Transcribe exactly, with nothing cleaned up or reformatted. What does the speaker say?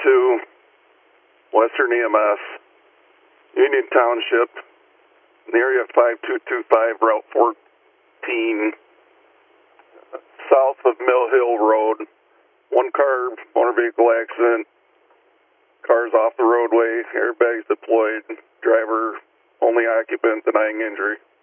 two, Western E M S, Union Township, in the area of five two two five, Route fourteen, south of Mill Hill Road. One car, motor vehicle accident, cars off the roadway, airbags deployed, driver, only occupant, denying injury.